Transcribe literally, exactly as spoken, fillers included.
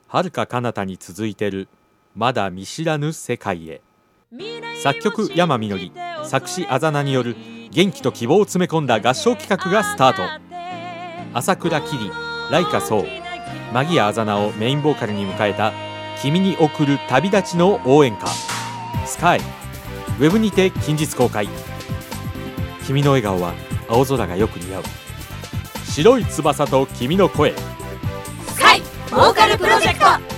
遥か彼方に続いてるまだ見知らぬ世界へ。作曲山みのり、作詞あざなによる元気と希望を詰め込んだ合唱企画がスタート。朝倉キリ、ライカソウ、マギアあざなをメインボーカルに迎えた君に送る旅立ちの応援歌スカイ。ウェブにて近日公開。君の笑顔は青空がよく似合う。白い翼と君の声。 スカイボーカルプロジェクト。